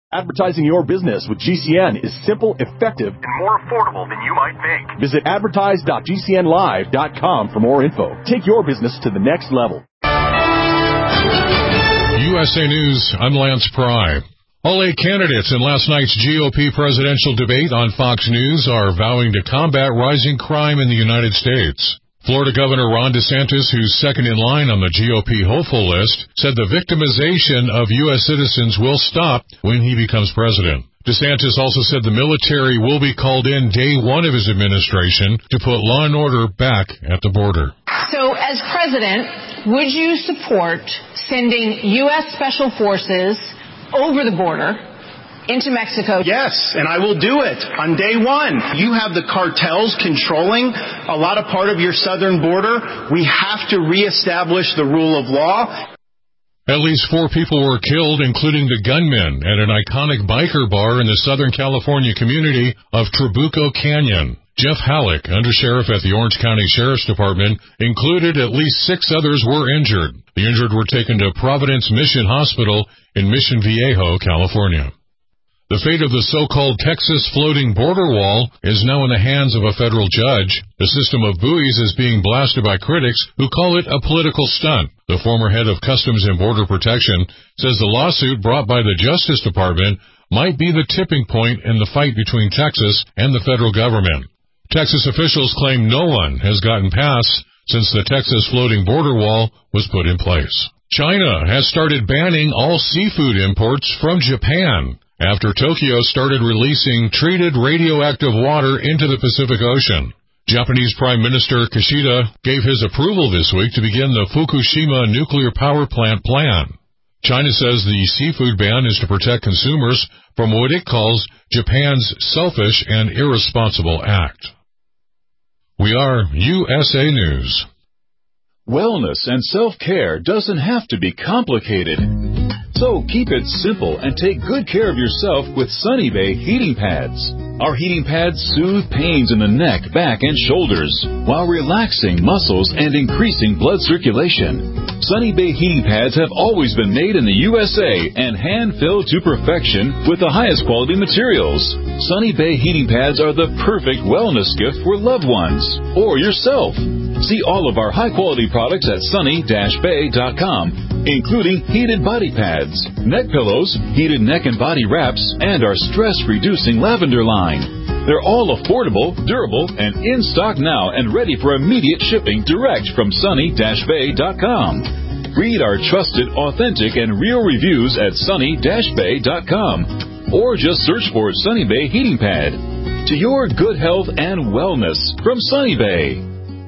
Advertising your business with GCN is simple, effective, and more affordable than you might think. Visit advertise.gcnlive.com for more info. Take your business to the next level. USA News, I'm Lance Pry. All 8 candidates in last night's GOP presidential debate on Fox News are vowing to combat rising crime in the United States. Florida Governor Ron DeSantis, who's second in line on the GOP hopeful list, said the victimization of U.S. citizens will stop when he becomes president. DeSantis also said the military will be called in day one of his administration to put law and order back at the border. So, as president, would you support sending U.S. Special Forces over the border into Mexico? Yes, and I will do it on day one. You have the cartels controlling a lot of part of your southern border. We have to reestablish the rule of law. At least 4 people were killed, including the gunman at an iconic biker bar in the Southern California community of Trabuco Canyon. Jeff Halleck, undersheriff at the Orange County Sheriff's Department, included at least 6 others were injured. The injured were taken to Providence Mission Hospital in Mission Viejo, California. The fate of the so-called Texas floating border wall is now in the hands of a federal judge. The system of buoys is being blasted by critics who call it a political stunt. The former head of Customs and Border Protection says the lawsuit brought by the Justice Department might be the tipping point in the fight between Texas and the federal government. Texas officials claim no one has gotten past since the Texas floating border wall was put in place. China has started banning all seafood imports from Japan after Tokyo started releasing treated radioactive water into the Pacific Ocean. Japanese Prime Minister Kishida gave his approval this week to begin the Fukushima nuclear power plant plan. China says the seafood ban is to protect consumers from what it calls Japan's selfish and irresponsible act. We are USA News. Wellness and self-care doesn't have to be complicated. So keep it simple and take good care of yourself with Sunny Bay heating pads. Our heating pads soothe pains in the neck, back, and shoulders while relaxing muscles and increasing blood circulation. Sunny Bay heating pads have always been made in the USA and hand-filled to perfection with the highest quality materials. Sunny Bay heating pads are the perfect wellness gift for loved ones or yourself. See all of our high-quality products at sunny-bay.com, including heated body pads, neck pillows, heated neck and body wraps, and our stress-reducing lavender line. They're all affordable, durable, and in stock now and ready for immediate shipping direct from sunny-bay.com. Read our trusted, authentic, and real reviews at sunny-bay.com or just search for Sunny Bay Heating Pad. To your good health and wellness from Sunny Bay.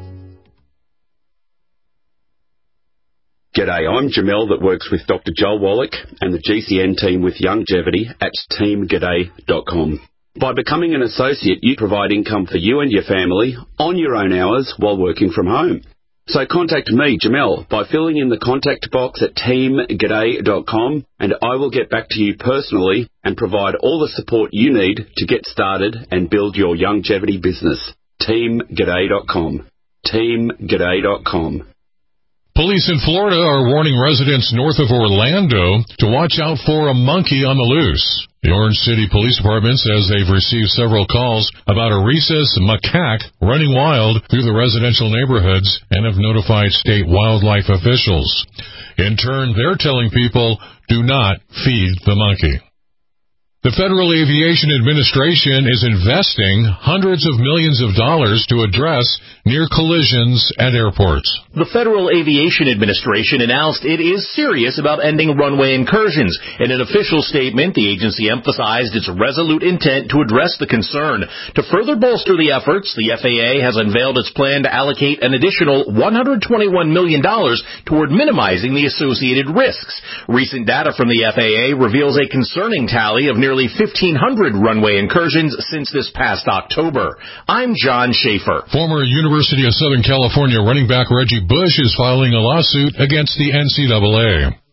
G'day, I'm Jamel that works with Dr. Joel Wallach and the GCN team with Longevity at teamg'day.com. By becoming an associate, you provide income for you and your family on your own hours while working from home. So contact me, Jamel, by filling in the contact box at teamg'day.com and I will get back to you personally and provide all the support you need to get started and build your longevity business. teamg'day.com. teamg'day.com. Police in Florida are warning residents north of Orlando to watch out for a monkey on the loose. The Orange City Police Department says they've received several calls about a rhesus macaque running wild through the residential neighborhoods and have notified state wildlife officials. In turn, they're telling people, do not feed the monkey. The Federal Aviation Administration is investing hundreds of millions of dollars to address near collisions at airports. The Federal Aviation Administration announced it is serious about ending runway incursions. In an official statement, the agency emphasized its resolute intent to address the concern. To further bolster the efforts, the FAA has unveiled its plan to allocate an additional $121 million toward minimizing the associated risks. Recent data from the FAA reveals a concerning tally of nearly 1,500 runway incursions since this past October. I'm John Schaefer. Former University of Southern California running back Reggie Bush is filing a lawsuit against the NCAA.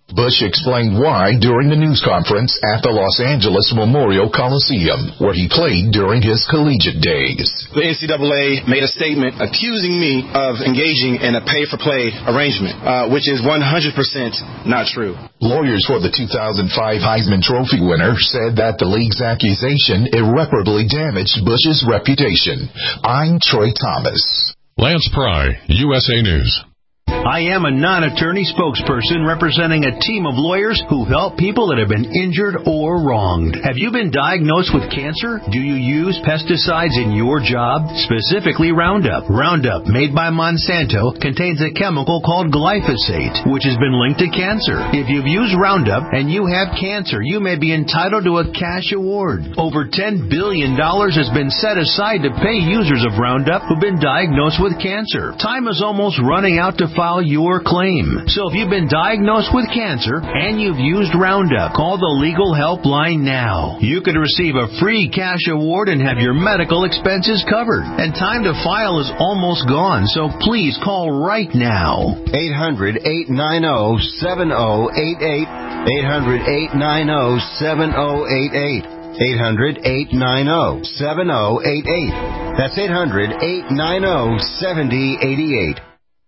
Bush explained why during the news conference at the Los Angeles Memorial Coliseum, where he played during his collegiate days. The NCAA made a statement accusing me of engaging in a pay-for-play arrangement, which is 100% not true. Lawyers for the 2005 Heisman Trophy winner said that the league's accusation irreparably damaged Bush's reputation. I'm Troy Thomas. Lance Pry, USA News. I am a non-attorney spokesperson representing a team of lawyers who help people that have been injured or wronged. Have you been diagnosed with cancer? Do you use pesticides in your job? Specifically Roundup. Roundup, made by Monsanto, contains a chemical called glyphosate, which has been linked to cancer. If you've used Roundup and you have cancer, you may be entitled to a cash award. Over $10 billion has been set aside to pay users of Roundup who've been diagnosed with cancer. Time is almost running out to file your claim. So if you've been diagnosed with cancer and you've used Roundup, call the legal helpline now. You could receive a free cash award and have your medical expenses covered. And time to file is almost gone, so please call right now. 800-890-7088. 800-890-7088. 800-890-7088. That's 800-890-7088.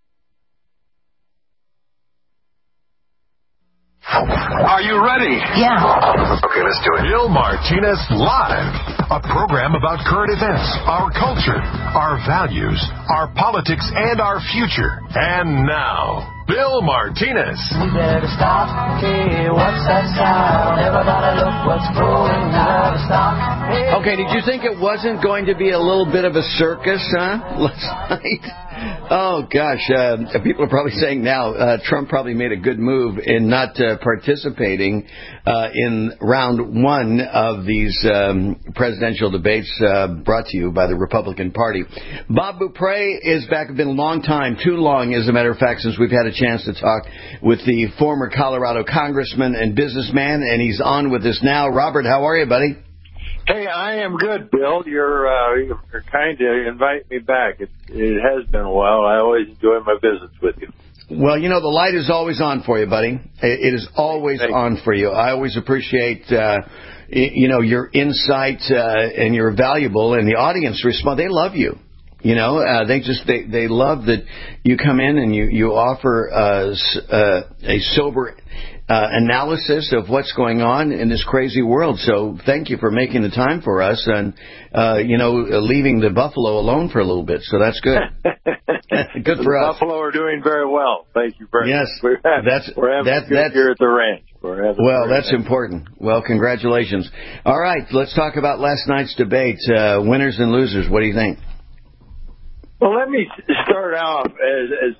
Are you ready? Yeah. Okay, let's do it. Bill Martinez Live, a program about current events, our culture, our values, our politics, and our future. And now, Bill Martinez. We better stop. Hey, what's that sound? Everybody look what's going on. Stop. Hey. Okay, did you think it wasn't going to be a little bit of a circus, last night? Oh, gosh. People are probably saying now Trump probably made a good move in not participating in round one of these presidential debates brought to you by the Republican Party. Bob Beaupre is back. It's been a long time, too long, as a matter of fact, since we've had a chance to talk with the former Colorado congressman and businessman, and he's on with us now. Robert, how are you, buddy? Hey, I am good, Bill. You're kind to invite me back. It has been a while. I always enjoy my visits with you. Well, you know, the light is always on for you, buddy. It is always on for you. I always appreciate, your insight, and you're valuable, and the audience respond. They love you. You know, they love that you come in and you offer a sober analysis of what's going on in this crazy world. So thank you for making the time for us and, leaving the buffalo alone for a little bit. So that's good. Good for us. The buffalo are doing very well. Thank you very much. Yes. We're having a good year at the ranch. Well, that's important. Well, congratulations. All right, let's talk about last night's debate. Winners and losers. What do you think? Well, let me start off as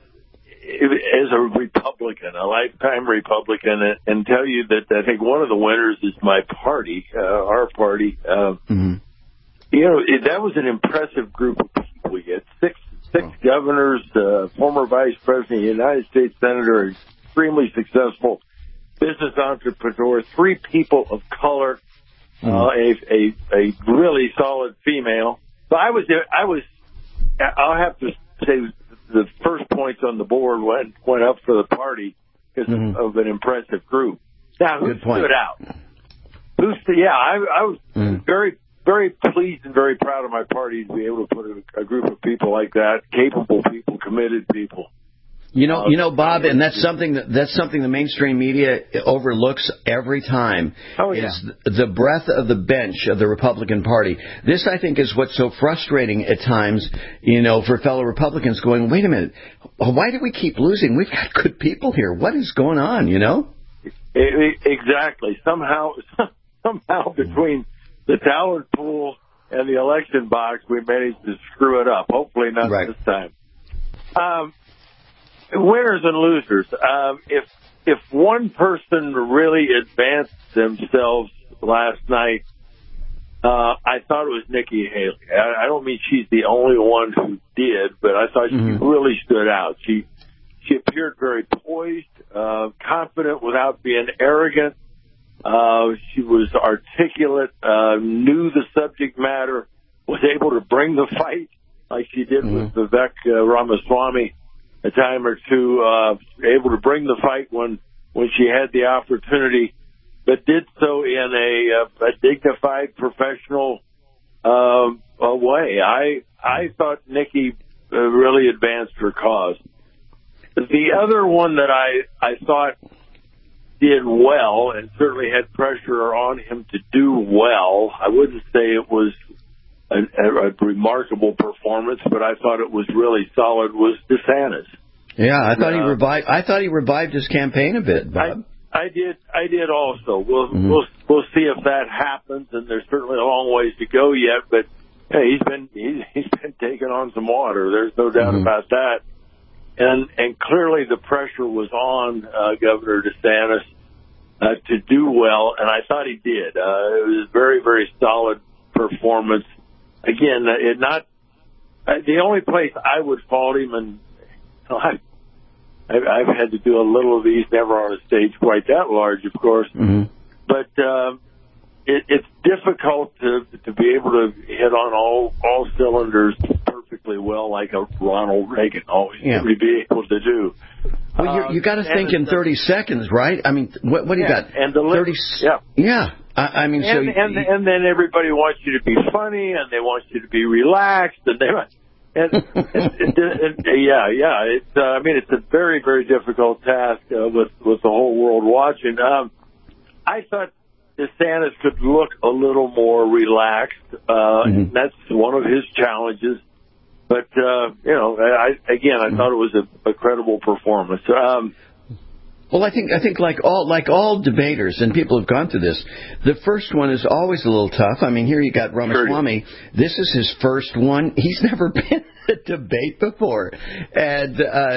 a Republican, a lifetime Republican, and tell you that I think one of the winners is my party, our party. You know, that was an impressive group of people. You had six governors, former vice president, United States senator, extremely successful business entrepreneur, 3 people of color, a really solid female. So I'll have to say the first points on the board went up for the party because of an impressive group. Now, who stood out? I was very, very pleased and very proud of my party to be able to put a group of people like that, capable people, committed people. You know, Bob, and that's something the mainstream media overlooks every time. Oh, yeah. Is the breadth of the bench of the Republican Party. This, I think, is what's so frustrating at times, for fellow Republicans going, wait a minute, why do we keep losing? We've got good people here. What is going on, Exactly. Somehow between the talent pool and the election box, we managed to screw it up. Hopefully not this time. Winners and losers. If one person really advanced themselves last night, I thought it was Nikki Haley. I don't mean she's the only one who did, but I thought she really stood out. She appeared very poised, confident without being arrogant. She was articulate, knew the subject matter, was able to bring the fight like she did with Vivek Ramaswamy a time or two, able to bring the fight when when she had the opportunity, but did so in a dignified, professional way. I thought Nikki really advanced her cause. The other one that I thought did well and certainly had pressure on him to do well, I wouldn't say it was a remarkable performance, but I thought it was really solid, was DeSantis. Yeah, I thought he revived his campaign a bit, Bob. I did also. We'll see if that happens, and there's certainly a long ways to go yet. But hey, he's been taking on some water. There's no doubt about that. And clearly the pressure was on Governor DeSantis to do well, and I thought he did. It was a very, very solid performance. Again, the only place I would fault him, and I've had to do a little of these, never on a stage quite that large, of course. But it's difficult to be able to hit on all cylinders perfectly well, like a Ronald Reagan always seemed to be able to do. Well, you got to think in 30 seconds, right? I mean, what do you got? And 30. Yeah. I mean, and then everybody wants you to be funny, and they want you to be relaxed, and it's it's a very, very difficult task with the whole world watching. I thought DeSantis could look a little more relaxed. That's one of his challenges. But I thought it was a credible performance. Well, I think like all debaters, and people have gone through this, the first one is always a little tough. I mean, here you got Ramaswamy. This is his first one. He's never been in a debate before, and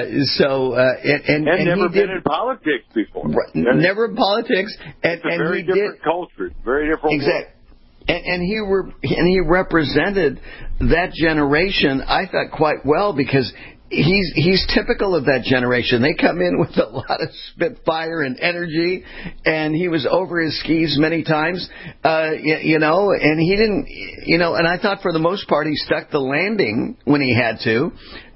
never been in politics before. Never in politics, and very different culture, very different. Exactly. And he represented that generation, I thought, quite well, because he's typical of that generation. They come in with a lot of spitfire and energy, and he was over his skis many times, and he didn't, and I thought for the most part he stuck the landing when he had to.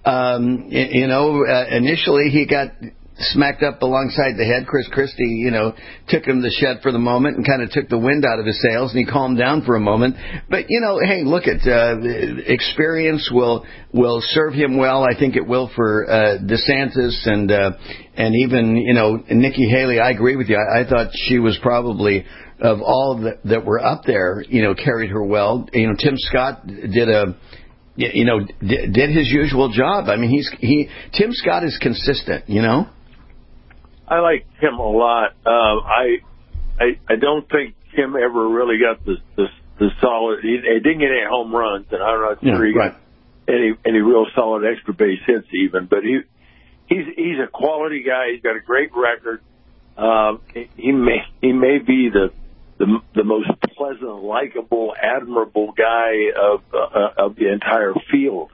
Initially he got smacked up alongside the head. Chris Christie, took him to the shed for the moment and kind of took the wind out of his sails, and he calmed down for a moment. But, hey, look, experience will serve him well. I think it will for DeSantis and even, Nikki Haley. I agree with you. I thought she was probably, of all that were up there, carried her well. Tim Scott did did his usual job. I mean, Tim Scott is consistent, I like Tim a lot. I don't think Tim ever really got the solid. He didn't get any home runs, and I'm not sure he got any real solid extra base hits even. But he's a quality guy. He's got a great record. He may be the most pleasant, likable, admirable guy of the entire field.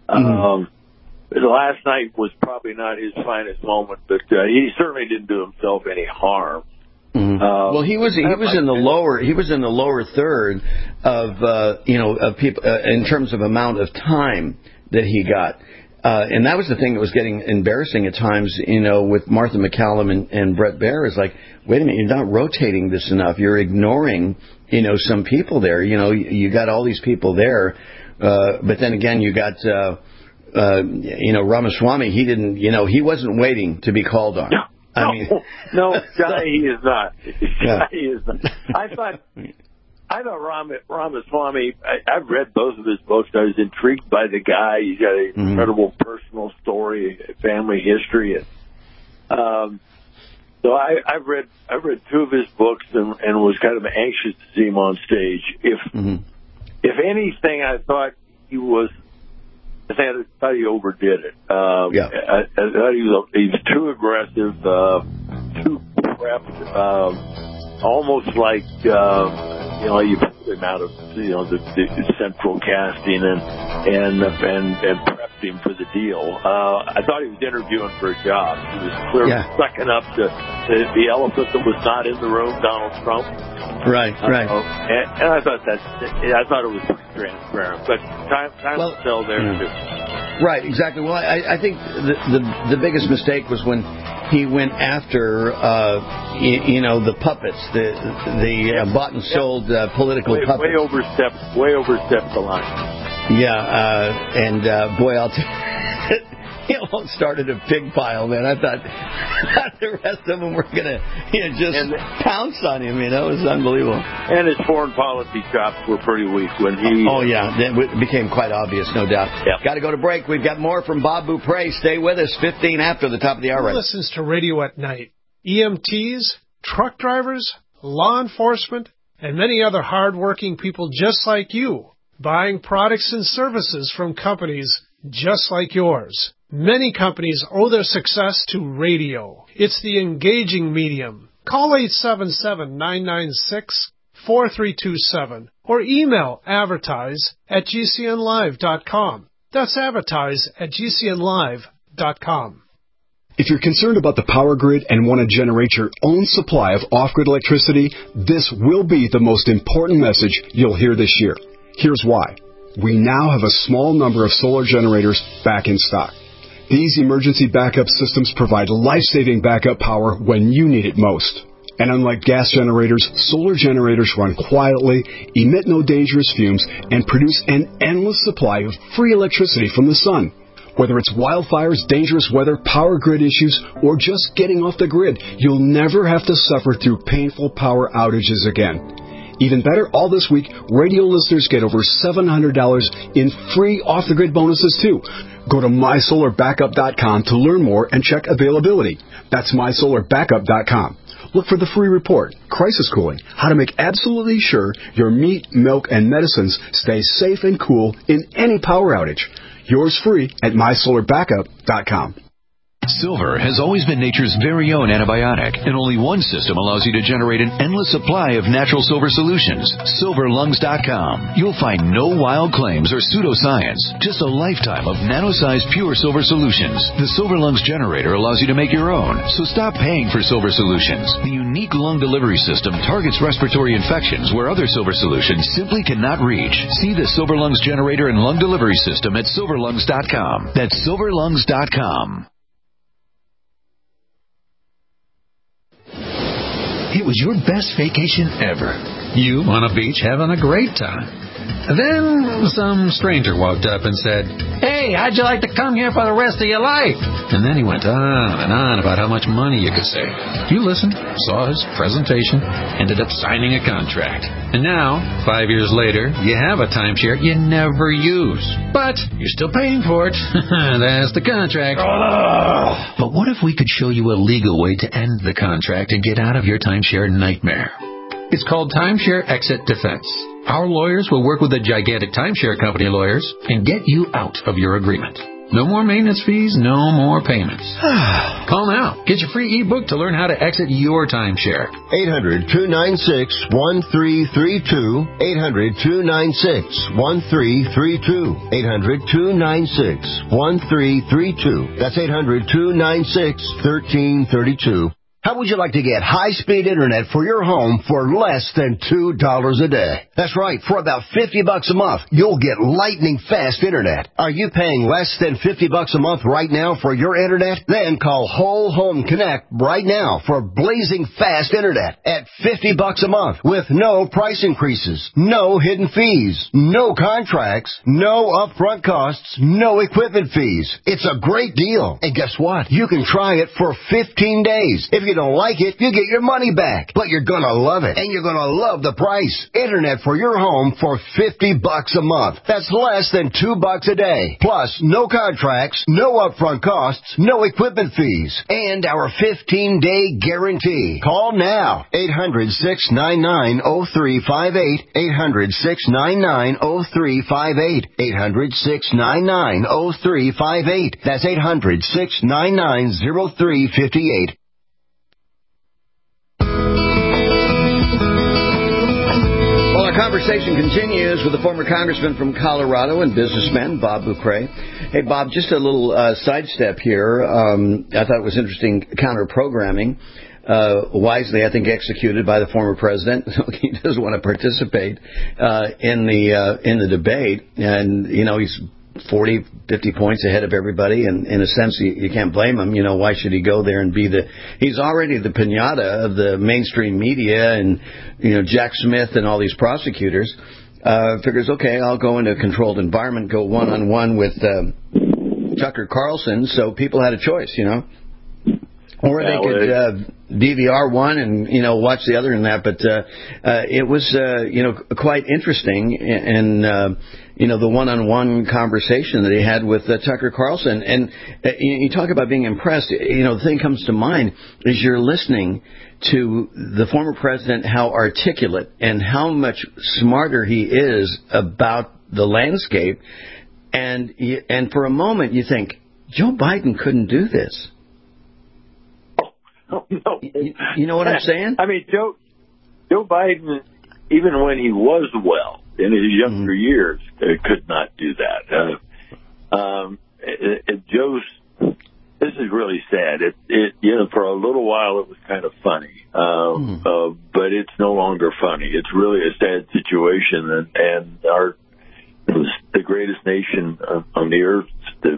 Last night was probably not his finest moment, but he certainly didn't do himself any harm. Well, he was in the lower third of people in terms of amount of time that he got. And that was the thing that was getting embarrassing at times, with Martha McCallum and Brett Baer, is like, wait a minute, you're not rotating this enough. You're ignoring, some people there. You got all these people there. But then again, you got, Ramaswamy, he didn't, he wasn't waiting to be called on. No, he is not. He is not. I thought Ramaswamy, I've read both of his books. I was intrigued by the guy. He's got an incredible personal story, family history. So I've read two of his books and was kind of anxious to see him on stage. If anything, I thought he overdid it. I thought he was too aggressive, too prepped, almost like you put him out of the central casting and prepped him for the deal. I thought he was interviewing for a job. He was clearly sucking up to the elephant that was not in the room, Donald Trump. Right. And I thought it was pretty transparent, but time will tell there too. Right, exactly. Well, I think the biggest mistake was when he went after, the puppets, the bought and sold political puppets. Way overstepped the line. Yeah, boy, I'll tell you. He almost started a pig pile, man. I thought the rest of them were going to just pounce on him. It was unbelievable. And his foreign policy chops were pretty weak when he... Oh, yeah. It became quite obvious, no doubt. Yep. Got to go to break. We've got more from Bob Beaupre. Stay with us. 15 after the top of the hour. Who listens to radio at night? EMTs, truck drivers, law enforcement, and many other hard-working people just like you, buying products and services from companies just like yours. Many companies owe their success to radio. It's the engaging medium. Call 877-996-4327 or email advertise@gcnlive.com. That's advertise@gcnlive.com. If you're concerned about the power grid and want to generate your own supply of off-grid electricity, this will be the most important message you'll hear this year. Here's why. We now have a small number of solar generators back in stock. These emergency backup systems provide life-saving backup power when you need it most. And unlike gas generators, solar generators run quietly, emit no dangerous fumes, and produce an endless supply of free electricity from the sun. Whether it's wildfires, dangerous weather, power grid issues, or just getting off the grid, you'll never have to suffer through painful power outages again. Even better, all this week, radio listeners get over $700 in free off-the-grid bonuses, too. Go to mysolarbackup.com to learn more and check availability. That's mysolarbackup.com. Look for the free report, Crisis Cooling, how to make absolutely sure your meat, milk, and medicines stay safe and cool in any power outage. Yours free at mysolarbackup.com. Silver has always been nature's very own antibiotic, and only one system allows you to generate an endless supply of natural silver solutions. SilverLungs.com. You'll find no wild claims or pseudoscience, just a lifetime of nano-sized pure silver solutions. The Silver Lungs generator allows you to make your own, so stop paying for silver solutions. The unique lung delivery system targets respiratory infections where other silver solutions simply cannot reach. See the Silver Lungs generator and lung delivery system at SilverLungs.com. That's SilverLungs.com. It was your best vacation ever. You on a beach having a great time. Then some stranger walked up and said, "Hey, how'd you like to come here for the rest of your life?" And then he went on and on about how much money you could save. You listened, saw his presentation, ended up signing a contract. And now, 5 years later, you have a timeshare you never use. But you're still paying for it. That's the contract. But what if we could show you a legal way to end the contract and get out of your timeshare nightmare? It's called Timeshare Exit Defense. Our lawyers will work with the gigantic timeshare company lawyers and get you out of your agreement. No more maintenance fees, no more payments. Call now. Get your free ebook to learn how to exit your timeshare. 800-296-1332. 800-296-1332. 800-296-1332. That's 800-296-1332. How would you like to get high-speed internet for your home for less than $2 a day? That's right. For about $50 a month, you'll get lightning-fast internet. Are you paying less than $50 a month right now for your internet? Then call Whole Home Connect right now for blazing fast internet at $50 a month with no price increases, no hidden fees, no contracts, no upfront costs, no equipment fees. It's a great deal. And guess what? You can try it for 15 days. If you don't like it, you get your money back. But you're going to love it, and you're going to love the price. Internet for your home for $50 a month. That's less than $2 a day. Plus, no contracts, no upfront costs, no equipment fees, and our 15-day guarantee. Call now. 800-699-0358. 800-699-0358. 800-699-0358. That's 800-699-0358. Well, our conversation continues with the former congressman from Colorado and businessman, Bob Beaupre. Hey, Bob, just a little sidestep here. I thought it was interesting counter-programming, wisely, I think, executed by the former president. He doesn't want to participate in the debate, and, you know, he's 40, 50 points ahead of everybody, and in a sense, you can't blame him. Why should he go there and be he's already the piñata of the mainstream media and, Jack Smith and all these prosecutors. Figures, okay, I'll go into a controlled environment, go one-on-one with Tucker Carlson, so people had a choice, Or they could DVR one and, watch the other and that. But it was, quite interesting. And, the one-on-one conversation that he had with Tucker Carlson. And you talk about being impressed. The thing comes to mind is you're listening to the former president, how articulate and how much smarter he is about the landscape. And for a moment you think, Joe Biden couldn't do this. Oh, no. You know what I'm saying? I mean, Joe Biden, even when he was well in his younger years, could not do that. This is really sad. For a little while it was kind of funny, but it's no longer funny. It's really a sad situation, and the greatest nation on the earth, the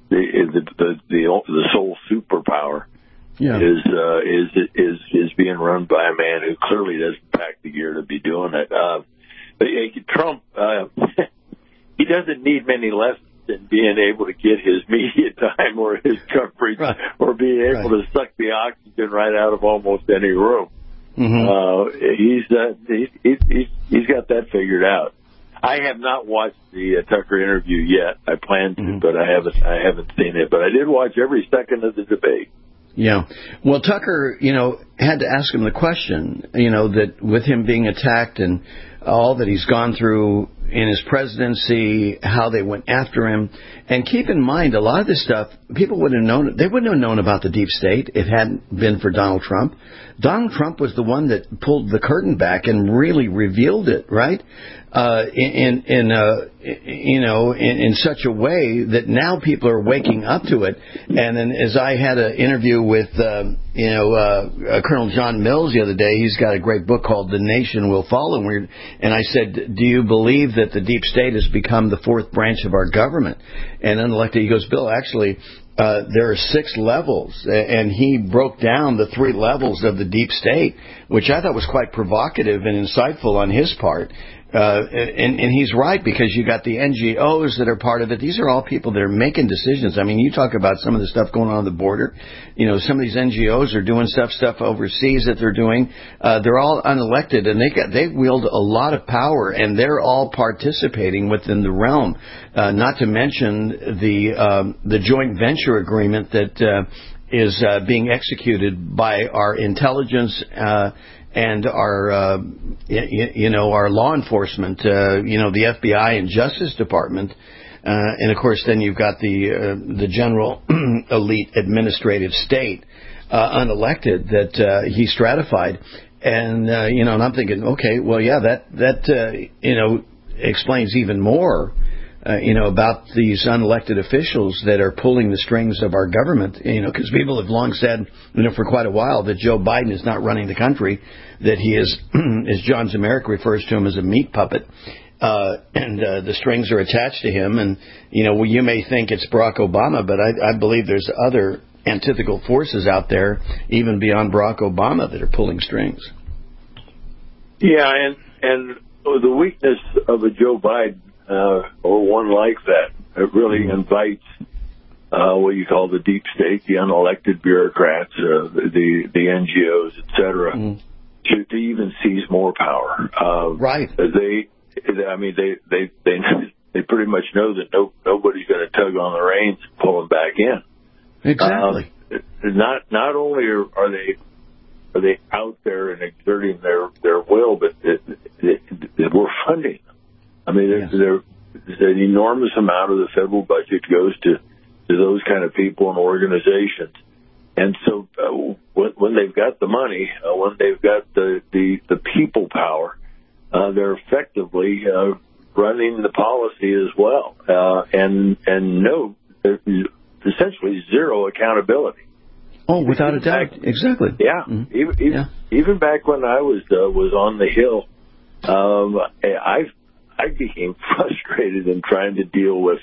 sole superpower. Yeah. Is being run by a man who clearly doesn't pack the gear to be doing it. But Trump, he doesn't need many lessons in being able to get his media time or his coverage, or being able to suck the oxygen right out of almost any room. He's got that figured out. I have not watched the Tucker interview yet. I plan to, but I haven't seen it. But I did watch every second of the debate. Yeah. Well, Tucker, had to ask him the question, that with him being attacked and all that he's gone through in his presidency, how they went after him. And keep in mind, a lot of this stuff, people wouldn't have known. They wouldn't have known about the deep state if it hadn't been for Donald Trump. Donald Trump was the one that pulled the curtain back and really revealed it, right? In such a way that now people are waking up to it. And then, as I had an interview with, Colonel John Mills the other day, he's got a great book called The Nation Will Follow. And I said, do you believe that the deep state has become the fourth branch of our government? And unelected, he goes, Bill, actually, there are 6 levels, and he broke down the 3 levels of the deep state, which I thought was quite provocative and insightful on his part. And he's right, because you got the NGOs that are part of it. These are all people that are making decisions. I mean, you talk about some of the stuff going on the border. Some of these NGOs are doing stuff overseas that they're doing. They're all unelected, and they wield a lot of power, and they're all participating within the realm. Not to mention the joint venture agreement that is being executed by our intelligence and our, our law enforcement, the FBI and Justice Department. And of course, then you've got the general elite administrative state, unelected, that he stratified. And, and I'm thinking, okay, well, yeah, that explains even more, about these unelected officials that are pulling the strings of our government, because people have long said, for quite a while, that Joe Biden is not running the country, that he is, as John Zemerick refers to him, as a meat puppet, and the strings are attached to him. And, you may think it's Barack Obama, but I believe there's other antithetical forces out there, even beyond Barack Obama, that are pulling strings. Yeah, and the weakness of a Joe Biden, or one like that, it really invites what you call the deep state, the unelected bureaucrats, the NGOs, etc., to even seize more power. Right. They pretty much know that nobody's going to tug on the reins and pull them back in. Exactly. Not only are they out there and exerting their will, but we're funding them. I mean, there's an enormous amount of the federal budget goes to those kind of people and organizations. And so when they've got the money, when they've got the people power, they're effectively running the policy as well. And no, essentially zero accountability. Oh, without a doubt. Exactly. Yeah. Even back when I was on the Hill, I became frustrated in trying to deal with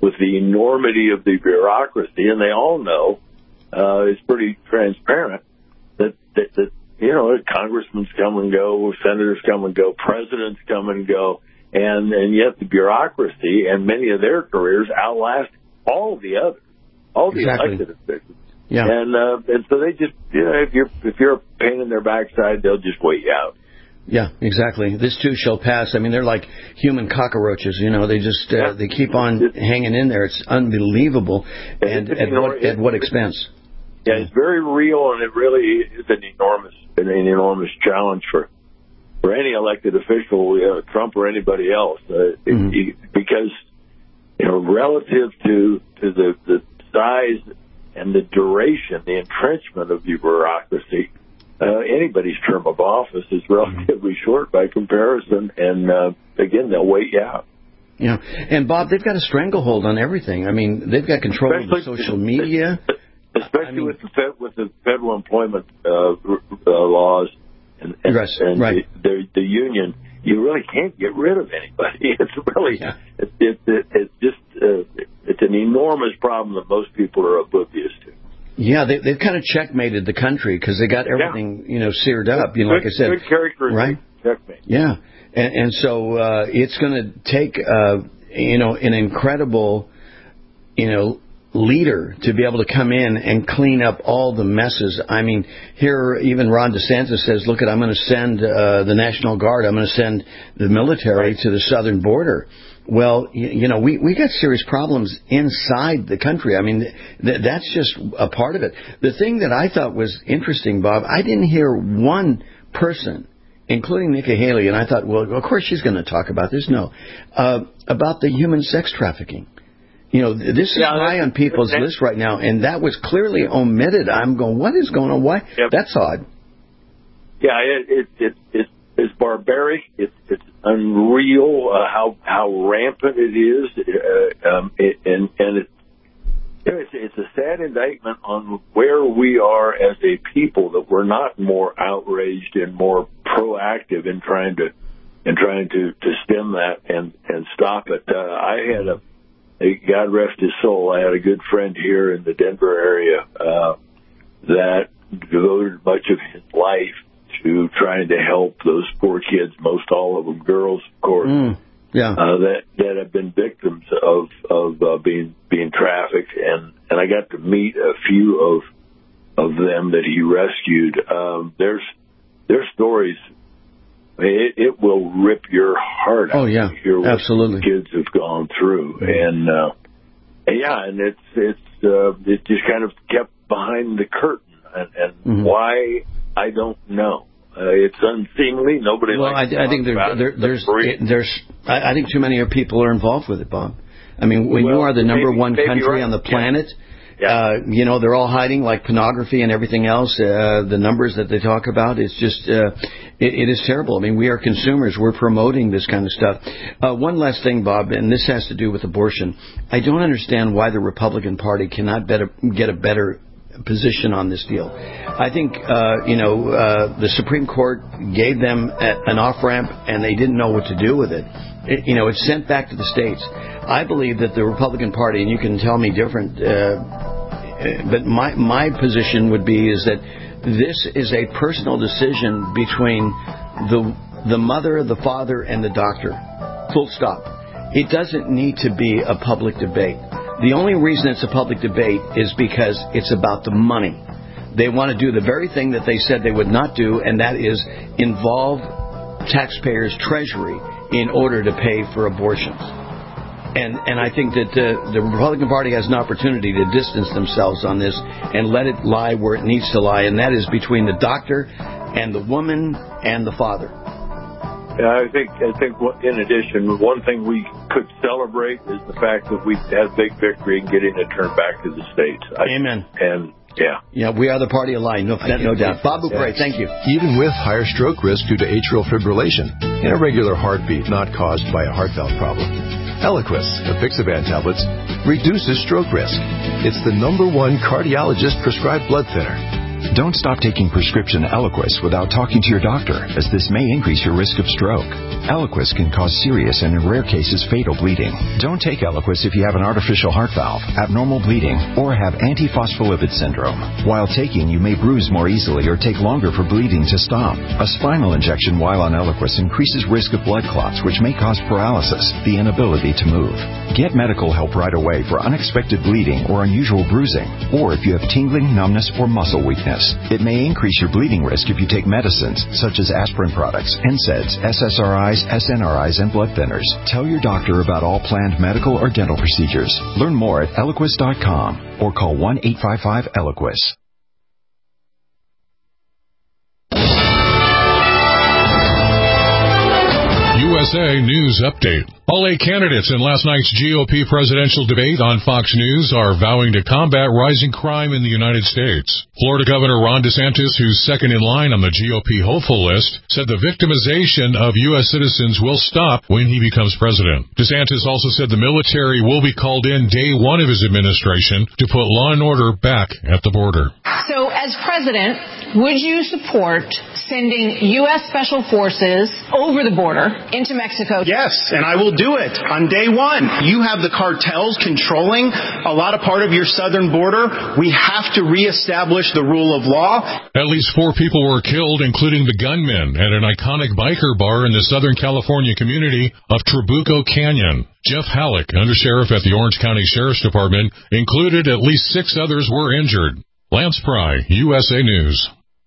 the enormity of the bureaucracy, and they all know it's pretty transparent that congressmen come and go, senators come and go, presidents come and go, and yet the bureaucracy and many of their careers outlast all the others, all the elected officials. Yeah. And so they just, if you're a pain in their backside, they'll just wait you out. Yeah, exactly. This too shall pass. I mean, they're like human cockroaches. They just they keep on hanging in there. It's unbelievable. And at what expense? Yeah, it's very real, and it really is an enormous challenge for any elected official, Trump or anybody else, because relative to the size and the duration, the entrenchment of the bureaucracy, anybody's term of office is relatively short by comparison, and again, they'll wait you out. Yeah, and Bob, they've got a stranglehold on everything. I mean, they've got control of the social media, especially with the federal employment laws and the union. You really can't get rid of anybody. It's really it's an enormous problem that most people are oblivious to. Yeah, they've kind of checkmated the country because they got everything seared up. Like I said, good characteristic, right? Checkmate. Yeah, and so it's going to take an incredible leader to be able to come in and clean up all the messes. I mean, here even Ron DeSantis says, look, I'm going to send the National Guard, I'm going to send the military to the southern border. Well, we got serious problems inside the country. I mean, that's just a part of it. The thing that I thought was interesting, Bob, I didn't hear one person, including Nikki Haley, and I thought, well, of course she's going to talk about this. No, about the human sex trafficking. This is high on people's list right now, and that was clearly omitted. I'm going, what is going on? Why? Yep. That's odd. Yeah, it's barbaric. It's unreal how rampant it is, and it's a sad indictment on where we are as a people, that we're not more outraged and more proactive in trying to stem that and stop it. I had God rest his soul, I had a good friend here in the Denver area that devoted much of his life to trying to help those poor kids, most all of them girls, of course, that have been victims of being trafficked, and I got to meet a few of them that he rescued. Their stories, it will rip your heart out. Oh yeah, to hear what absolutely. Kids have gone through, and it just kind of kept behind the curtain, and why, I don't know. It's unseemly. Nobody. Well, I think I think too many people are involved with it, Bob. I mean, when you are the number one country on the planet, they're all hiding like pornography and everything else. The numbers that they talk about, it's just, it is terrible. I mean, we are consumers. We're promoting this kind of stuff. One last thing, Bob, and this has to do with abortion. I don't understand why the Republican Party cannot get a better position on this deal. I think, the Supreme Court gave them an off-ramp and they didn't know what to do with it. It's sent back to the states. I believe that the Republican Party, and you can tell me different, but my position would be is that this is a personal decision between the mother, the father, and the doctor. Full stop. It doesn't need to be a public debate. The only reason it's a public debate is because it's about the money. They want to do the very thing that they said they would not do, and that is involve taxpayers' treasury in order to pay for abortions. And I think that the Republican Party has an opportunity to distance themselves on this and let it lie where it needs to lie, and that is between the doctor and the woman and the father. Yeah, I think in addition, one thing we could celebrate is the fact that we had big victory in getting it turned back to the states. Amen. And yeah, we are the party of line, no doubt. Bob Bouquet, thank you. Even with higher stroke risk due to atrial fibrillation, an irregular heartbeat not caused by a heart valve problem, Eliquis, Apixaban tablets, reduces stroke risk. It's the #1 cardiologist prescribed blood thinner. Don't stop taking prescription Eliquis without talking to your doctor, as this may increase your risk of stroke. Eliquis can cause serious and, in rare cases, fatal bleeding. Don't take Eliquis if you have an artificial heart valve, abnormal bleeding, or have antiphospholipid syndrome. While taking, you may bruise more easily or take longer for bleeding to stop. A spinal injection while on Eliquis increases risk of blood clots, which may cause paralysis, the inability to move. Get medical help right away for unexpected bleeding or unusual bruising, or if you have tingling, numbness, or muscle weakness. It may increase your bleeding risk if you take medicines, such as aspirin products, NSAIDs, SSRIs, SNRIs, and blood thinners. Tell your doctor about all planned medical or dental procedures. Learn more at Eliquis.com or call 1-855-ELIQUIS. USA News Update. All 8 candidates in last night's GOP presidential debate on Fox News are vowing to combat rising crime in the United States. Florida Governor Ron DeSantis, who's second in line on the GOP hopeful list, said the victimization of U.S. citizens will stop when he becomes president. DeSantis also said the military will be called in day one of his administration to put law and order back at the border. So, as president, would you support sending U.S. Special Forces over the border into Mexico? Yes, and I will do it on day one. You have the cartels controlling a lot of part of your southern border. We have to reestablish the rule of law. At least 4 people were killed, including the gunman at an iconic biker bar in the Southern California community of Trabuco Canyon. Jeff Halleck, undersheriff at the Orange County Sheriff's Department, included at least 6 others were injured. Lance Pry, USA News.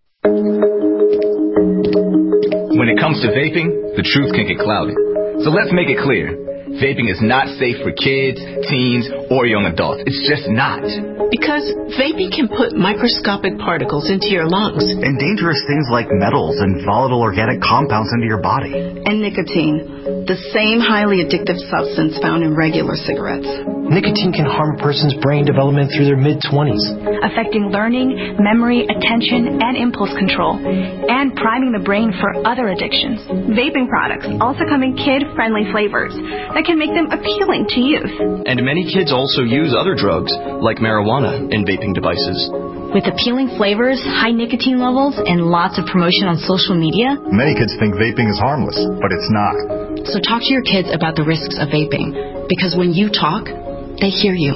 When it comes to vaping, the truth can get clouded. So let's make it clear. Vaping is not safe for kids, teens, or young adults. It's just not. Because vaping can put microscopic particles into your lungs. And dangerous things like metals and volatile organic compounds into your body. And nicotine, the same highly addictive substance found in regular cigarettes. Nicotine can harm a person's brain development through their mid-20s, affecting learning, memory, attention, and impulse control, and priming the brain for other addictions. Vaping products also come in kid-friendly flavors that can make them appealing to youth. And many kids also use other drugs, like marijuana, in vaping devices. With appealing flavors, high nicotine levels, and lots of promotion on social media, many kids think vaping is harmless, but it's not. So talk to your kids about the risks of vaping, because when you talk, they hear you.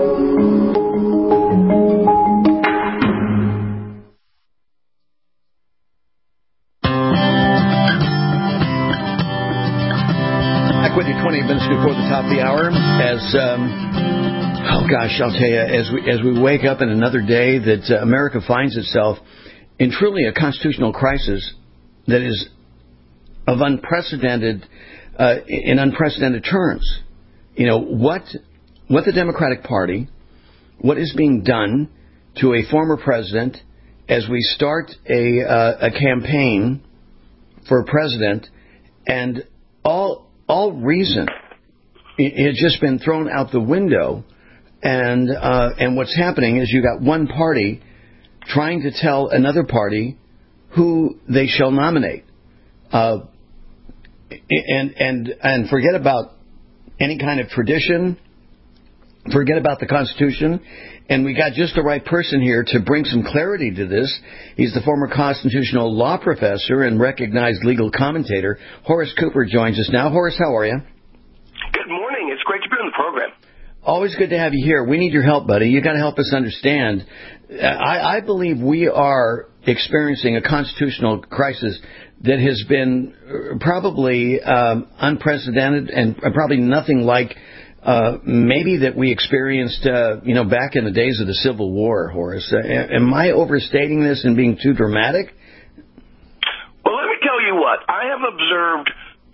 Back with you 20 minutes before the top of the hour. I'll tell you, as we wake up in another day that America finds itself in truly a constitutional crisis that is of unprecedented terms. You know, what the Democratic Party, what is being done to a former president as we start a campaign for a president, and all reason it has just been thrown out the window. And what's happening is you got one party trying to tell another party who they shall nominate, and forget about any kind of tradition. Forget about the Constitution, and we got just the right person here to bring some clarity to this. He's the former constitutional law professor and recognized legal commentator. Horace Cooper joins us now. Horace, how are you? Good morning. It's great to be on the program. Always good to have you here. We need your help, buddy. You got to help us understand. I believe we are experiencing a constitutional crisis that has been probably unprecedented and probably nothing like maybe that we experienced, back in the days of the Civil War, Horace. Am I overstating this and being too dramatic? Well, let me tell you what. I have observed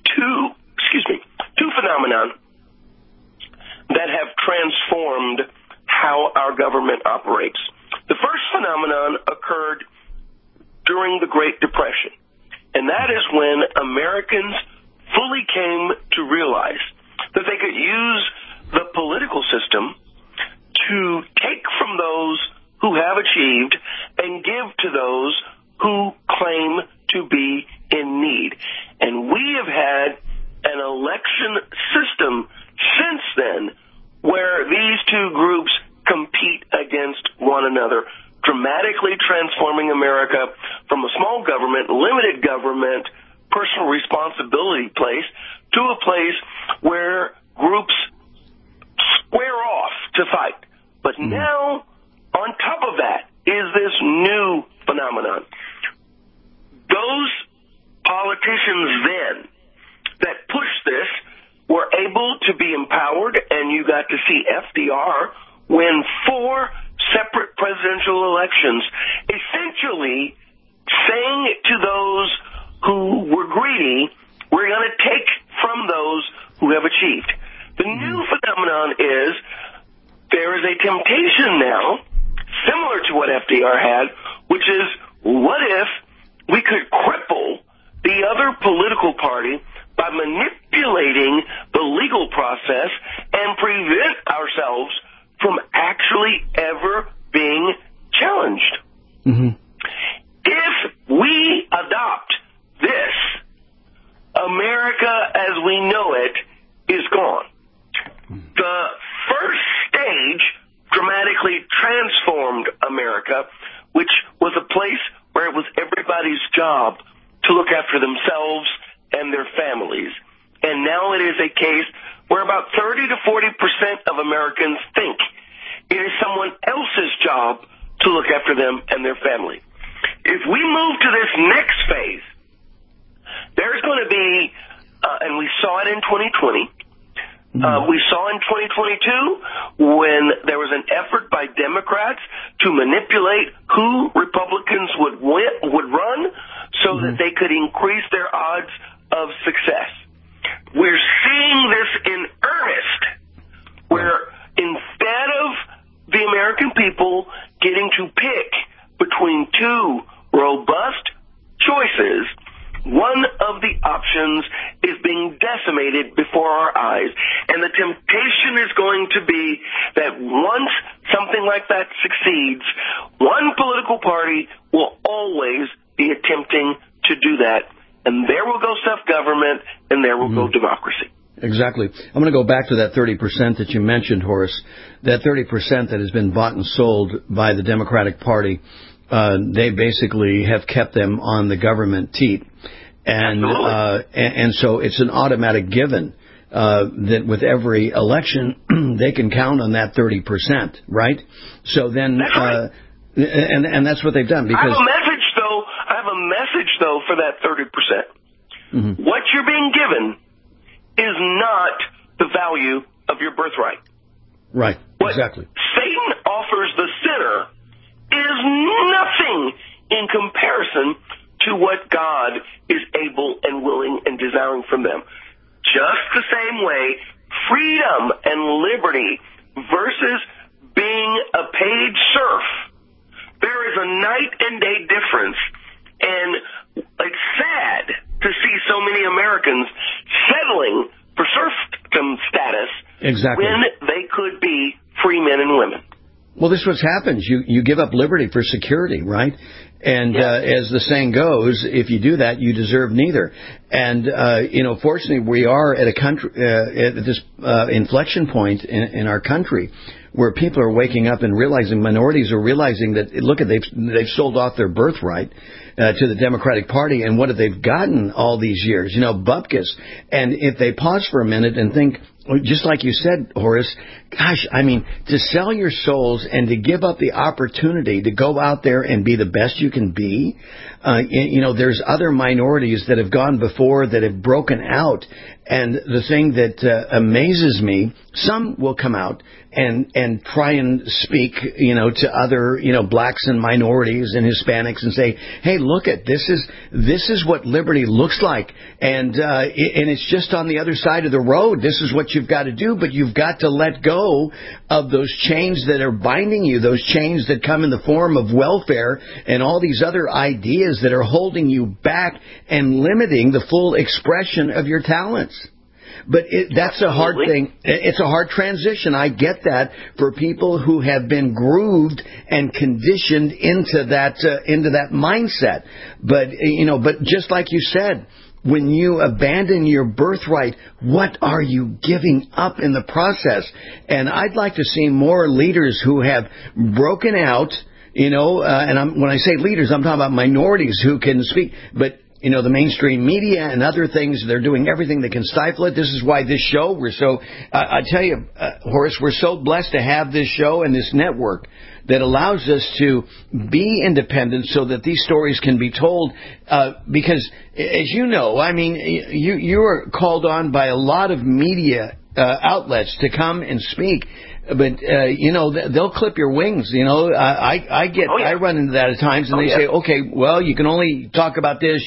two phenomena that have transformed how our government operates. The first phenomenon occurred during the Great Depression, and that is when Americans fully came to realize that they could use the political system to take from those who have achieved and give to those who claim to be in need. And we have had an election system since then where these two groups compete against one another, dramatically transforming America from a small government, limited government, personal responsibility place to a place where groups square off to fight. But now, on top of that, is this new phenomenon. Those politicians then that pushed this were able to be empowered, and you got to see FDR win 4 separate presidential elections, essentially saying to those who were greedy, we're going to take from those who have achieved. The new phenomenon is there is a temptation now, similar to what FDR had, which is, what if we could cripple the other political party by manipulating the legal process and prevent ourselves from actually ever being challenged? If we adopt this, America as we know it is gone. The first stage dramatically transformed America, which was a place where it was everybody's job to look after themselves and their families. And now it is a case where about 30 to 40% of Americans think it is someone else's job to look after them and their family. If we move to this next phase, there's going to be, and we saw it in 2020, we saw in 2022 when there was an effort by Democrats to manipulate who Republicans would run so that they could increase their odds of success. We're seeing this in earnest, where instead of the American people getting to pick between 2 robust choices, one of the options is being decimated before our eyes. And the temptation is going to be that once something like that succeeds, one political party will always be attempting to do that. And there will go self-government, and there will go democracy. Exactly. I'm going to go back to that 30% that you mentioned, Horace. That 30% that has been bought and sold by the Democratic Party, they basically have kept them on the government teat. And so it's an automatic given that with every election, they can count on that 30%, right? So then, and that's what they've done. Because I have a message, though, for that 30%. What you're being given is not the value of your birthright. Right, exactly. What Satan offers the sinner is nothing in comparison to what God is able and willing and desiring from them. Just the same way, freedom and liberty versus being a paid serf, there is a night and day difference. And it's sad to see so many Americans settling for serfdom status when they could be free men and women. Well, this is what happens. You give up liberty for security, right? And as the saying goes, if you do that, you deserve neither. And fortunately, we are at at this inflection point in our country where people are waking up and realizing, minorities are realizing that, look, they've sold off their birthright to the Democratic Party, and what have they gotten all these years? Bupkis. And if they pause for a minute and think, just like you said, Horace, gosh, I mean, to sell your souls and to give up the opportunity to go out there and be the best you can be, there's other minorities that have gone before that have broken out. And the thing that amazes me, some will come out and try and speak, to other, blacks and minorities and Hispanics and say, hey, look at this is what liberty looks like. And it's just on the other side of the road. This is what you've got to do, but you've got to let go of those chains that are binding you, those chains that come in the form of welfare and all these other ideas that are holding you back and limiting the full expression of your talents. But that's a hard thing. It's a hard transition. I get that for people who have been grooved and conditioned into that mindset. But just like you said, when you abandon your birthright, what are you giving up in the process? And I'd like to see more leaders who have broken out, when I say leaders, I'm talking about minorities who can speak, but the mainstream media and other things. They're doing everything that can stifle it. This is why this show, I tell you, Horace, we're so blessed to have this show and this network that allows us to be independent so that these stories can be told. Because, as you know, I mean, you are called on by a lot of media outlets to come and speak. But, they'll clip your wings. I run into that at times, and they say, okay, well, you can only talk about this.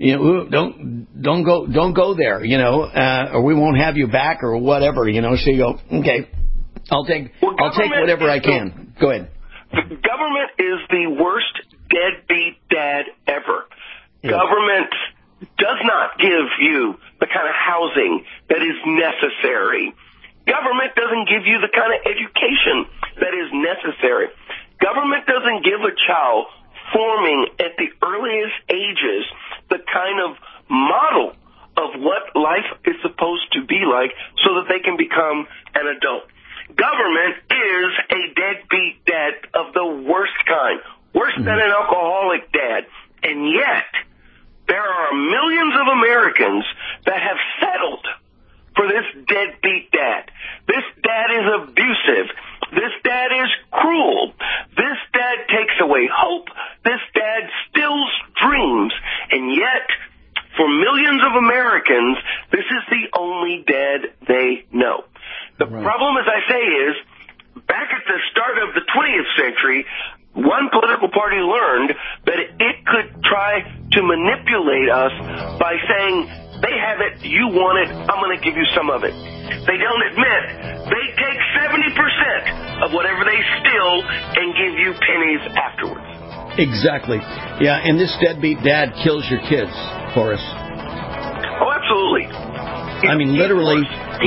Don't go there, or we won't have you back or whatever, So you go, okay, I'll take whatever I can. Go ahead. The government is the worst deadbeat dad ever. Yeah. Government does not give you the kind of housing that is necessary. Government doesn't give you the kind of education that is necessary. Government doesn't give a child forming at the earliest ages the kind of model of what life is supposed to be like so that they can become an adult. Government is a deadbeat dad of the worst kind, worse than an alcoholic dad. And yet, there are millions of Americans that have settled for this deadbeat dad. This dad is abusive. This dad is cruel. This dad takes away hope. This dad stills dreams. And yet, for millions of Americans, this is the only dad they know. The problem, as I say, is back at the start of the 20th century, one political party learned that it could try to manipulate us by saying, they have it, you want it, I'm going to give you some of it. They don't admit they take 70% of whatever they steal and give you pennies afterwards. Exactly. Yeah, and this deadbeat dad kills your kids, Horace. Oh, absolutely. I mean, literally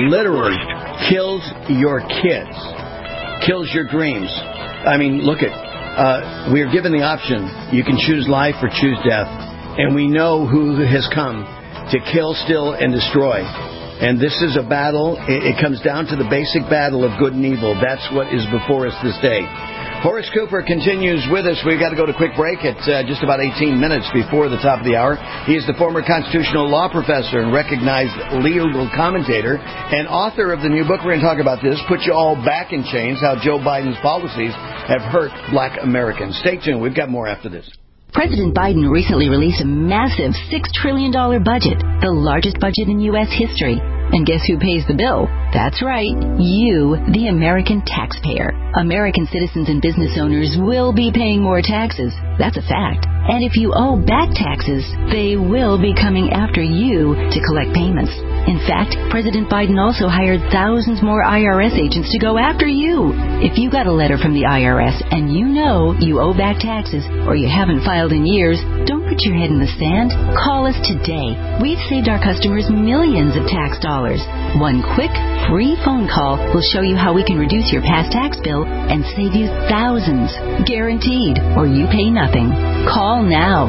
kills your kids, kills your dreams. I mean, look at, we are given the option. You can choose life or choose death. And we know who has come to kill, steal, and destroy. And this is a battle. It comes down to the basic battle of good and evil. That's what is before us this day. Horace Cooper continues with us. We've got to go to a quick break at just about 18 minutes before the top of the hour. He is the former constitutional law professor and recognized legal commentator and author of the new book. We're going to talk about this, Put You All Back in Chains, How Joe Biden's Policies Have Hurt Black Americans. Stay tuned. We've got more after this. President Biden recently released a massive $6 trillion budget, the largest budget in U.S. history. And guess who pays the bill? That's right, you, the American taxpayer. American citizens and business owners will be paying more taxes. That's a fact. And if you owe back taxes, they will be coming after you to collect payments. In fact, President Biden also hired thousands more IRS agents to go after you. If you got a letter from the IRS and you know you owe back taxes or you haven't filed in years, don't put your head in the sand. Call us today. We've saved our customers millions of tax dollars. One quick, free phone call will show you how we can reduce your past tax bill and save you thousands. Guaranteed, or you pay nothing. Call now.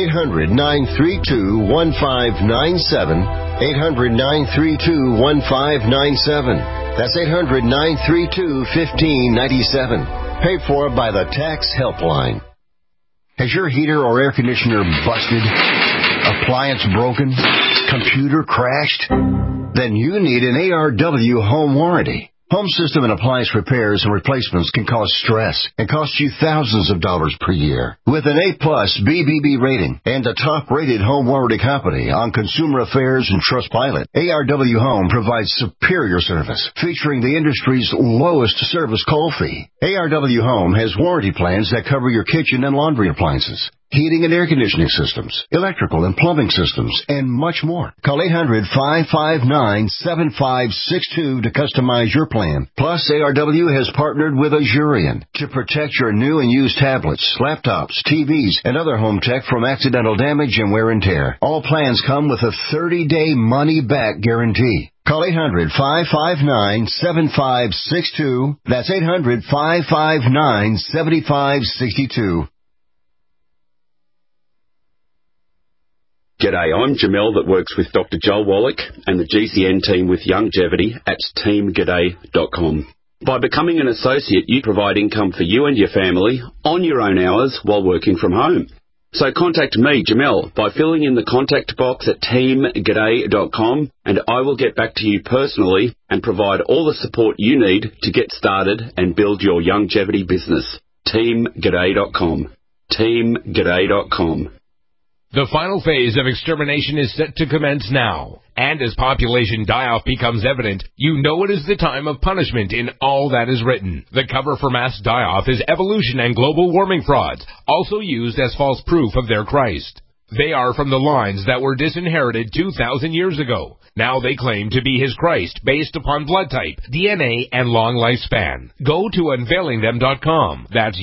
800-932-1597. 800-932-1597. That's 800-932-1597. Paid for by the Tax Helpline. Has your heater or air conditioner busted? Appliance broken? Computer crashed? Then you need an ARW home warranty. Home system and appliance repairs and replacements can cause stress and cost you thousands of dollars per year. With an A-plus BBB rating and a top-rated home warranty company on Consumer Affairs and Trustpilot, ARW Home provides superior service, featuring the industry's lowest service call fee. ARW Home has warranty plans that cover your kitchen and laundry appliances, heating and air conditioning systems, electrical and plumbing systems, and much more. Call 800-559-7562 to customize your plan. Plus, ARW has partnered with Azurian to protect your new and used tablets, laptops, TVs, and other home tech from accidental damage and wear and tear. All plans come with a 30-day money-back guarantee. Call 800-559-7562. That's 800-559-7562. G'day, I'm Jamel that works with Dr. Joel Wallach and the GCN team with Longevity at teamg'day.com. By becoming an associate, you provide income for you and your family on your own hours while working from home. So contact me, Jamel, by filling in the contact box at teamg'day.com, and I will get back to you personally and provide all the support you need to get started and build your longevity business. teamg'day.com. teamg'day.com. The final phase of extermination is set to commence now. And as population die-off becomes evident, you know it is the time of punishment in all that is written. The cover for mass die-off is evolution and global warming frauds, also used as false proof of their Christ. They are from the lines that were disinherited 2,000 years ago. Now they claim to be his Christ based upon blood type, DNA, and long lifespan. Go to unveilingthem.com. That's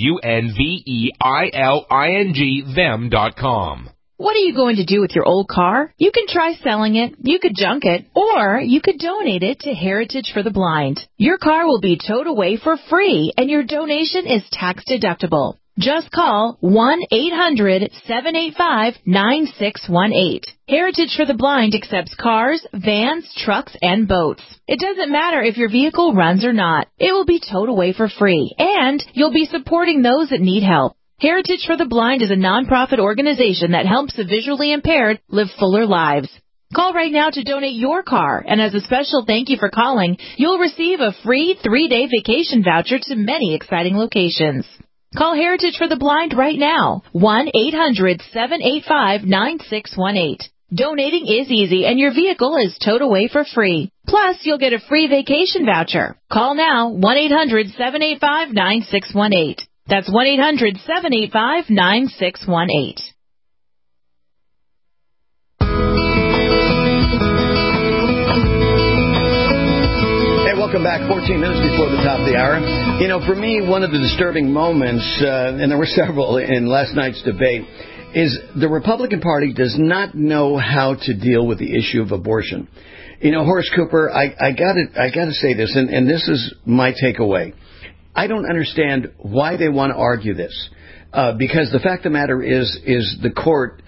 UNVEILING them.com. What are you going to do with your old car? You can try selling it, you could junk it, or you could donate it to Heritage for the Blind. Your car will be towed away for free, and your donation is tax deductible. Just call 1-800-785-9618. Heritage for the Blind accepts cars, vans, trucks, and boats. It doesn't matter if your vehicle runs or not. It will be towed away for free, and you'll be supporting those that need help. Heritage for the Blind is a nonprofit organization that helps the visually impaired live fuller lives. Call right now to donate your car, and as a special thank you for calling, you'll receive a free 3-day vacation voucher to many exciting locations. Call Heritage for the Blind right now, 1-800-785-9618. Donating is easy, and your vehicle is towed away for free. Plus, you'll get a free vacation voucher. Call now, 1-800-785-9618. That's 1-800-785-9618. Welcome back. 14 minutes before the top of the hour. You know, for me, one of the disturbing moments, and there were several in last night's debate, is the Republican Party does not know how to deal with the issue of abortion. You know, Horace Cooper, I gotta say this, and this is my takeaway. I don't understand why they want to argue this, because the fact of the matter is the court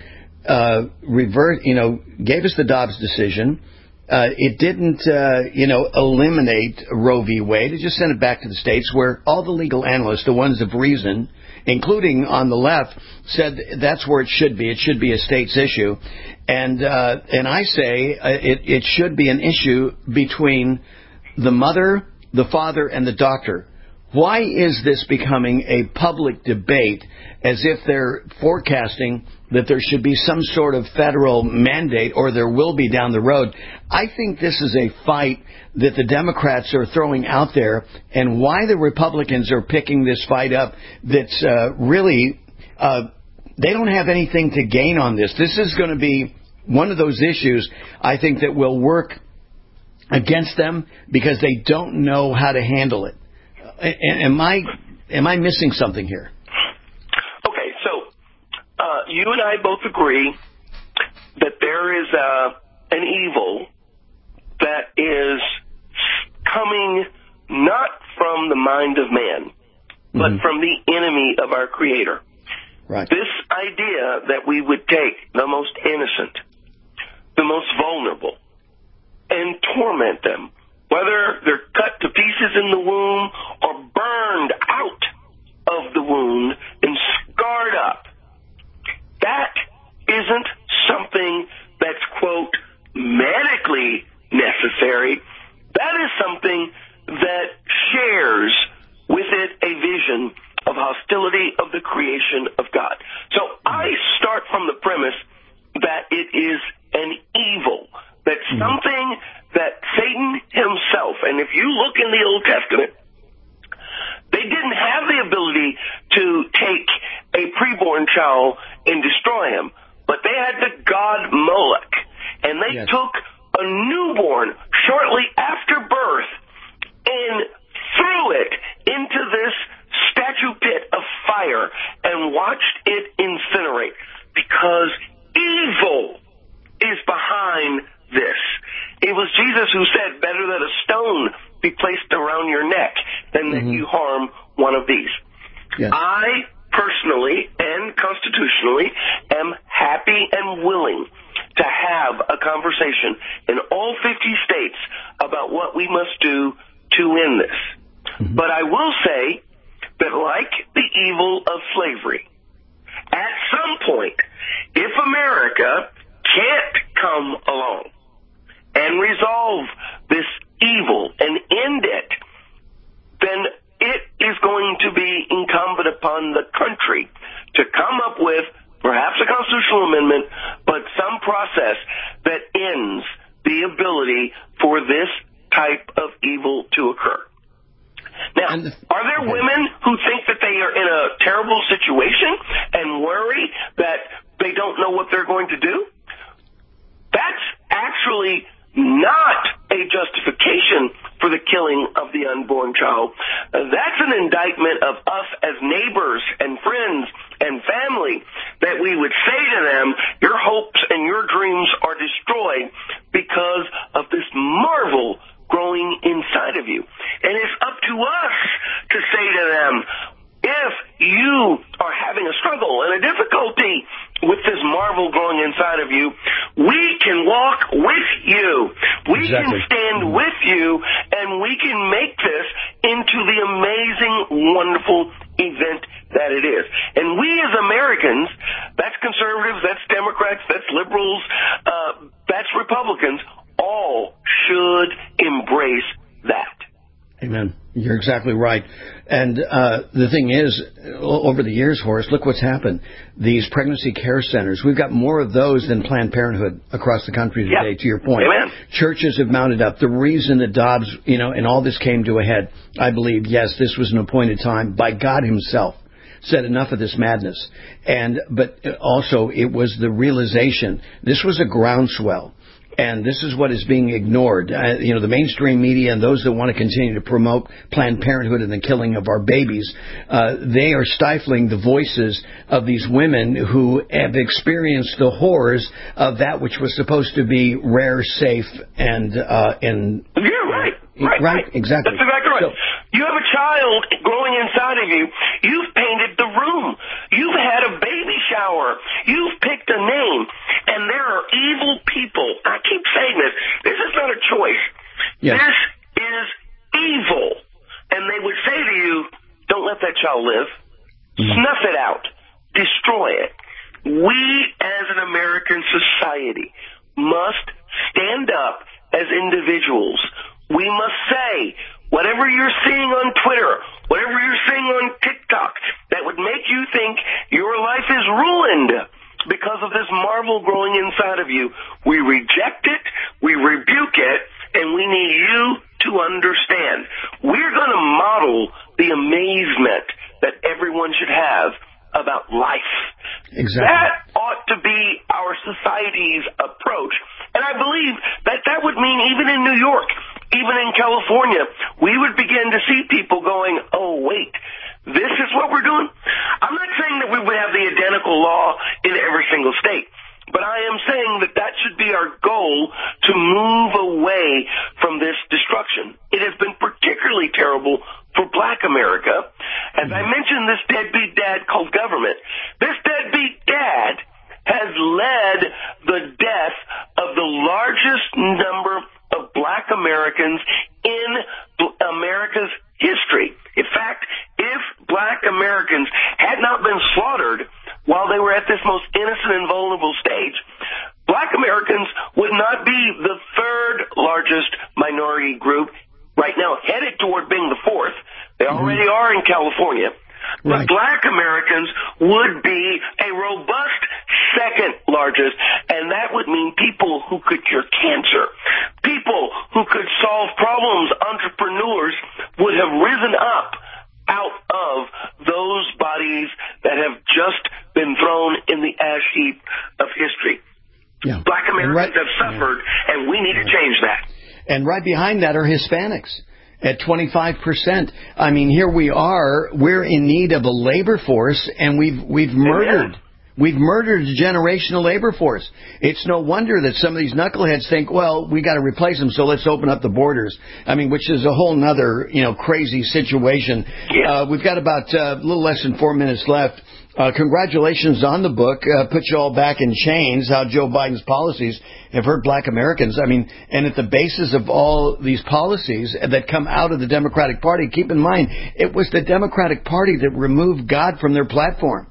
gave us the Dobbs decision. It didn't, eliminate Roe v. Wade. It just sent it back to the states, where all the legal analysts, the ones of reason, including on the left, said that's where it should be. It should be a state's issue, and I say it should be an issue between the mother, the father, and the doctor. Why is this becoming a public debate as if they're forecasting that there should be some sort of federal mandate, or there will be down the road? I think this is a fight that the Democrats are throwing out there, and why the Republicans are picking this fight up that's really, they don't have anything to gain on this. This is going to be one of those issues, I think, that will work against them because they don't know how to handle it. Am I missing something here? Okay, so you and I both agree that there is an evil that is coming not from the mind of man, but from the enemy of our Creator. Right. This idea that we would take the most innocent, the most vulnerable, and torment them, whether they're cut to pieces in the womb or burned out of the womb and scarred up, that isn't something that's, quote, medically necessary. That is something that shares with it a vision of hostility of the creation of God. So I start from the premise that it is an evil, that something that Satan himself, and if you look in the Old Testament, they didn't have the ability to take a preborn child and destroy him, but they had the god Moloch, and they took a newborn shortly after birth and threw it into this statue pit of fire and watched it incinerate, because evil is behind this. It was Jesus who said, better that a stone be placed around your neck than that you harm one of these. Yes. I personally and constitutionally am happy and willing to have a conversation in all 50 states about what we must do to end this. But I will say that, like the evil of slavery, at some point, if America can't come along and resolve this evil and end it, then it is going to be incumbent upon the country to come up with perhaps a constitutional amendment, but some process that ends the ability for this type of evil to occur. Now, are there women who think that they are in a terrible situation and worry that they don't know what they're going to do? That's actually not a justification for the killing of the unborn child. That's an indictment of us as neighbors and friends and family, that we would say to them, your hopes and your dreams are destroyed because of this marvel growing inside of you. And it's up to us to say to them, if you are having a struggle and a difficulty with this marvel growing inside of you, we can walk with you. We can stand with you, and we can make this into the amazing, wonderful event that it is. And we as Americans, that's conservatives, that's Democrats, that's liberals, that's Republicans, all should embrace that. Amen. You're exactly right. And the thing is, over the years, Horace, look what's happened. These pregnancy care centers, we've got more of those than Planned Parenthood across the country today, to your point. Amen. Churches have mounted up. The reason that Dobbs, and all this came to a head, I believe, yes, this was an appointed time by God himself. Said enough of this madness. But also it was the realization, this was a groundswell. And this is what is being ignored. The mainstream media and those that want to continue to promote Planned Parenthood and the killing of our babies, they are stifling the voices of these women who have experienced the horrors of that which was supposed to be rare, safe, and You're right. Right. Exactly. That's exactly right. So, you have a child growing inside of you. You've painted the room. You've had a baby shower. You've picked a name. And there are evil people. I keep saying this. This is not a choice. Yes. This is evil. And they would say to you, don't let that child live. Snuff it out. Destroy it. We as an American society must stand up as individuals. We must say, whatever you're seeing on Twitter, whatever you're seeing on TikTok, that would make you think your life is ruined because of this marvel growing inside of you, we reject it, we rebuke it, and we need you to understand. We're going to model the amazement that everyone should have about life. Exactly. That ought to be our society's approach. And I believe that that would mean even in New York, even in California, we would begin to see people going, oh, wait, this is what we're doing? I'm not saying that we would have the identical law in every single state, but I am saying that that should be our goal to move away from this destruction. It has been particularly terrible for Black America. As I mentioned, this deadbeat dad called government. This deadbeat dad has led the death of the largest number of Black Americans in America's history. In fact, if Black Americans had not been slaughtered while they were at this most innocent and vulnerable stage, Black Americans would not be the third largest minority group right now, headed toward being the fourth. They already are in California. But Black Americans would be a robust second largest, and that would mean people who could cure cancer, people who could solve problems, entrepreneurs would have risen up out of those bodies that have just been thrown in the ash heap of history. Yeah. Black Americans have suffered, and we need to change that. And right behind that are Hispanics. At 25%. I mean, here we are. We're in need of a labor force, and we've murdered. We've murdered a generational labor force. It's no wonder that some of these knuckleheads think, well, we got to replace them, so let's open up the borders. I mean, which is a whole nother, crazy situation. Yeah. We've got about a little less than 4 minutes left. Congratulations on the book. Put you all back in chains, how Joe Biden's policies have hurt Black Americans. I mean, and at the basis of all these policies that come out of the Democratic Party, keep in mind, it was the Democratic Party that removed God from their platform.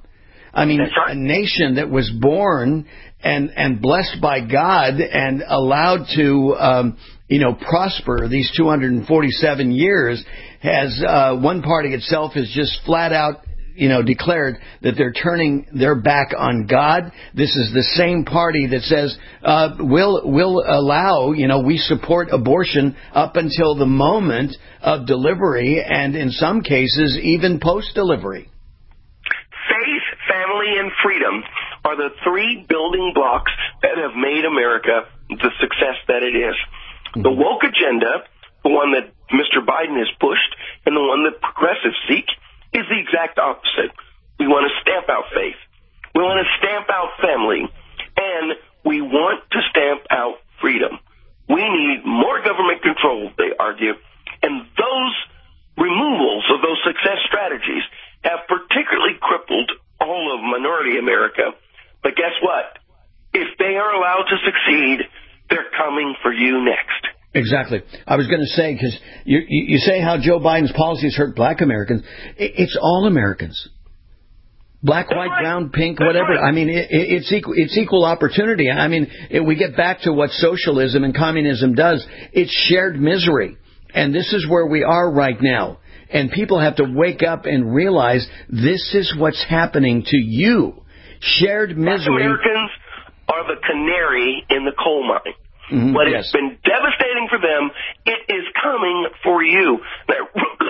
I mean, a nation that was born and blessed by God and allowed to, prosper these 247 years has, one party itself has just flat out, declared that they're turning their back on God. This is the same party that says, we'll allow, we support abortion up until the moment of delivery and in some cases even post-delivery. Faith, family, and freedom are the three building blocks that have made America the success that it is. The woke agenda, the one that Mr. Biden has pushed, and the one that progressives seek, is the exact opposite. We want to stamp out faith. We want to stamp out family. And we want to stamp out freedom. We need more government control, they argue. And those removals of those success strategies have particularly crippled all of minority America. But guess what? If they are allowed to succeed, they're coming for you next. Exactly. I was going to say, because you say how Joe Biden's policies hurt black Americans. It's all Americans. Black, white, brown, pink, whatever. I mean, it's equal opportunity. I mean, we get back to what socialism and communism does. It's shared misery. And this is where we are right now. And people have to wake up and realize this is what's happening to you. Shared misery. Black Americans are the canary in the coal mine. Mm-hmm, but it's been devastating for them. It is coming for you. Now,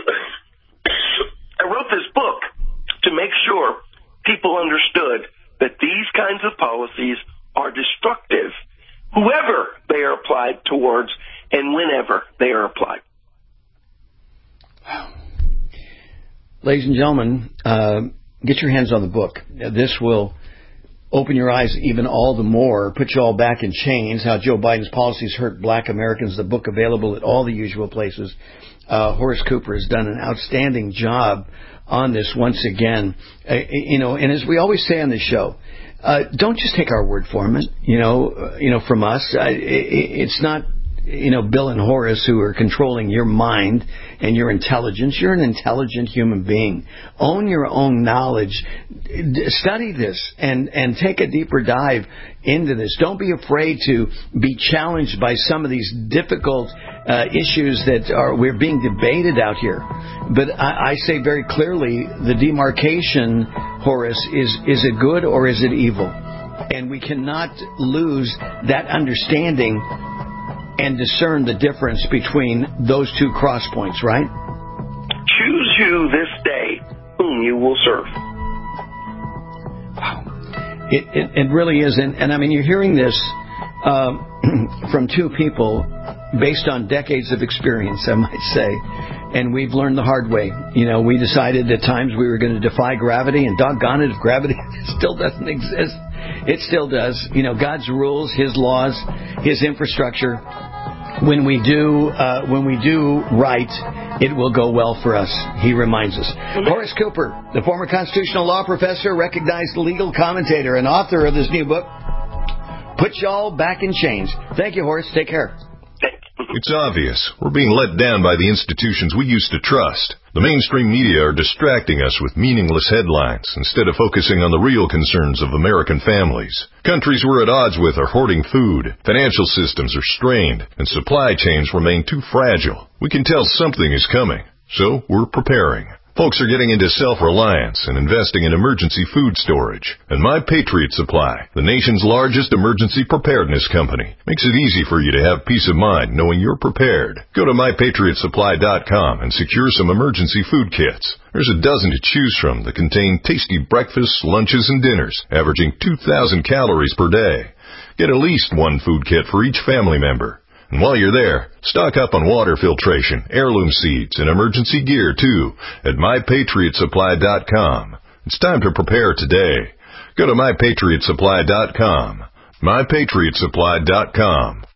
I wrote this book to make sure people understood that these kinds of policies are destructive, whoever they are applied towards and whenever they are applied. Ladies and gentlemen, get your hands on the book. This will open your eyes even all the more, put you all back in chains, how Joe Biden's policies hurt black Americans. The book available at all the usual places. Horace Cooper has done an outstanding job on this once again. And as we always say on this show, don't just take our word for it, from us. It's not, Bill and Horace who are controlling your mind and your intelligence. You're an intelligent human being. Own your own knowledge. Study this and take a deeper dive into this. Don't be afraid to be challenged by some of these difficult issues that we're being debated out here. But I say very clearly, the demarcation, Horace, is it good or is it evil? And we cannot lose that understanding and discern the difference between those two cross points, right? Choose you this day whom you will serve. Wow. It really is. And I mean, you're hearing this from two people based on decades of experience, I might say. And we've learned the hard way. We decided at times we were going to defy gravity, and doggone it, if gravity still doesn't exist, it still does. God's rules, His laws, His infrastructure. When we do right, it will go well for us. He reminds us. Horace Cooper, the former constitutional law professor, recognized legal commentator, and author of this new book, Put Y'all Back in Chains. Thank you, Horace. Take care. It's obvious. We're being let down by the institutions we used to trust. The mainstream media are distracting us with meaningless headlines instead of focusing on the real concerns of American families. Countries we're at odds with are hoarding food, financial systems are strained, and supply chains remain too fragile. We can tell something is coming, so we're preparing. Folks are getting into self-reliance and investing in emergency food storage. And My Patriot Supply, the nation's largest emergency preparedness company, makes it easy for you to have peace of mind knowing you're prepared. Go to MyPatriotSupply.com and secure some emergency food kits. There's a dozen to choose from that contain tasty breakfasts, lunches, and dinners, averaging 2,000 calories per day. Get at least one food kit for each family member. And while you're there, stock up on water filtration, heirloom seeds, and emergency gear, too, at MyPatriotSupply.com. It's time to prepare today. Go to MyPatriotSupply.com. MyPatriotSupply.com.